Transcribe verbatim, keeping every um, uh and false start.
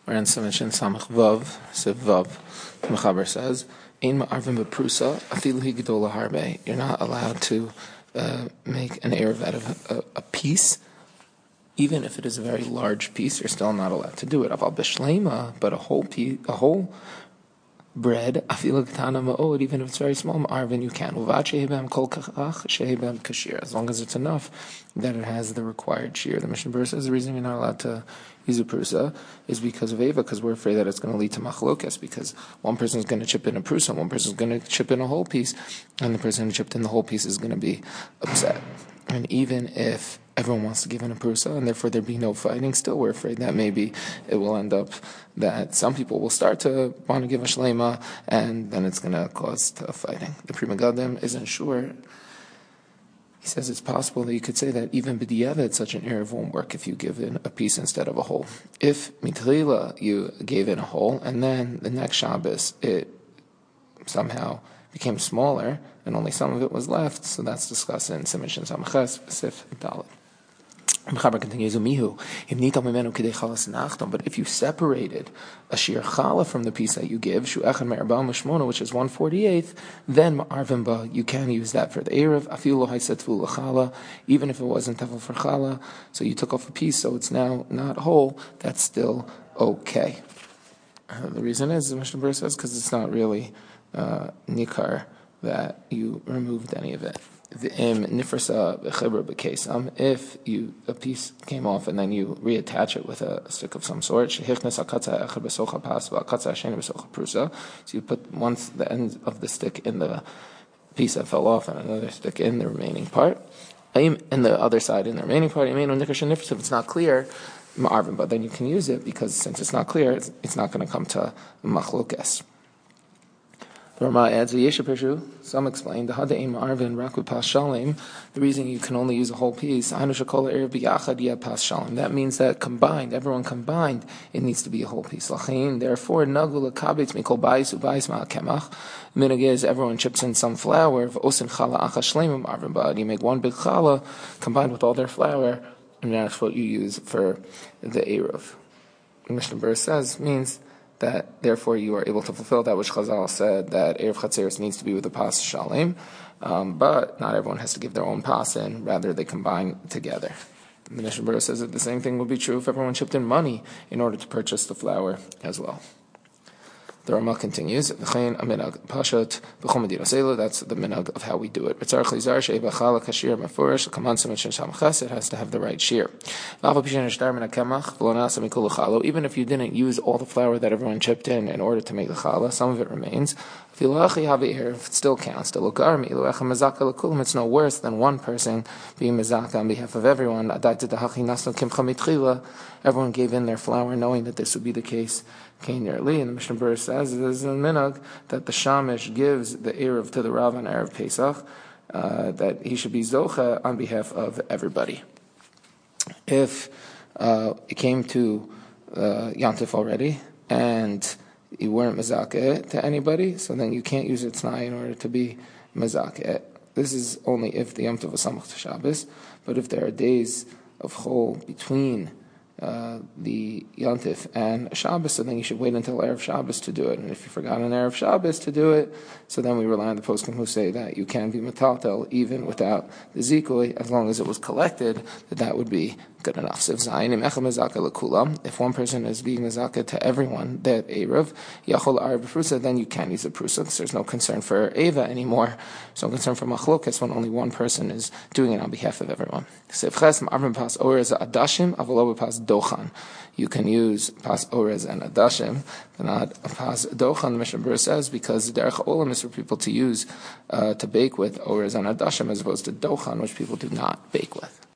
We're in Simon Samach Vav, so Vav. Mechaber says, "Ein ma'arvin beprusa afilu hi gedola harbe." You're not allowed to uh, make an erev out of a, a piece, even if it is a very large piece. You're still not allowed to do it. Aval b'shleima, but a whole piece, a whole bread, afilu ketana ma'od, even if it's very small, ma'arvin you can. Uvad shehebem kol kach shehebem kashir, as long as it's enough that it has the required shear. The Mishnah Berurah says the reason you're not allowed to use a prusa is because of Eva, because we're afraid that it's going to lead to machlokas, because one person is going to chip in a prusa, one person is going to chip in a whole piece, and the person who chipped in the whole piece is going to be upset. And even if everyone wants to give in a prusa, and therefore there be no fighting, still we're afraid that maybe it will end up that some people will start to want to give a shlema, and then it's going to cause to fighting. The Pri Megadim isn't sure. He says it's possible that you could say that even b'diavad such an erev won't work if you give in a piece instead of a whole. If mitchila you gave in a whole, and then the next Shabbos it somehow became smaller, and only some of it was left, so that's discussed in Simon Samachas Sif Dalet. Mechaber continues, but if you separated a shir challah from the piece that you give, which is one forty-eighth, then ma'arvin ba, you can use that for the erev, afilu haisatvu l'challah, even if it wasn't tefel for challah, so you took off a piece, so it's now not whole, that's still okay. Uh, the reason is, the Mishnah Berurah says, because it's not really uh, nikar that you removed any of it. If you a piece came off and then you reattach it with a stick of some sort, so you put one the end of the stick in the piece that fell off and another stick in the remaining part, and the other side in the remaining part. If it's not clear, but then you can use it, because since it's not clear, it's, it's not going to come to machlokes. The Rama adds, some explain, the reason you can only use a whole piece, that means that combined, everyone combined, it needs to be a whole piece. Therefore, minig is everyone chips in some flour, you make one big challah combined with all their flour, and that's what you use for the eruv. Mishnah Berurah says, means that therefore you are able to fulfill that which Chazal said, that Erev Chatzeros needs to be with the pas shalem, um, but not everyone has to give their own pas in, rather they combine together. The Mishnah Berurah says that the same thing would be true if everyone chipped in money in order to purchase the flour as well. The Rama continues, that's the minhag of how we do it. It has to have the right shear. Even if you didn't use all the flour that everyone chipped in in order to make the challah, some of it remains. It still counts. It's no worse than one person being mezaka on behalf of everyone. Everyone gave in their flour knowing that this would be the case. And the Mishnah Berurah says it is a minhag that the shamish gives the erev to the Rav on Erev Pesach, uh, that he should be zocha on behalf of everybody. If uh, it came to uh, Yantif already and you weren't mezakeh to anybody, so then you can't use it t'nai in order to be mezakeh. This is only if the Yom Tov is samach to Shabbos, but if there are days of chol between Uh, the Yantif and Shabbos, so then you should wait until Erev Shabbos to do it. And if you forgot on Erev Shabbos to do it, so then we rely on the poskim who say that you can be metaltel even without the zikui, as long as it was collected, that that would be good enough. So if one person is being mezaka to everyone, that Erev, Yachol Arv Prusa, then you can use a Prusa, because there's no concern for Eva anymore. There's no concern for Machlokas when only one person is doing it on behalf of everyone. So if Ches Ma'arvin Pas Orez Adashim, Avalo Pas Dochan. You can use Pas Orez and Adashim, but not Pas Dochan, the Mishnah Berurah says, because the Derech Olam is for people to use, uh, to bake with Orez and Adashim, as opposed to Dochan, which people do not bake with.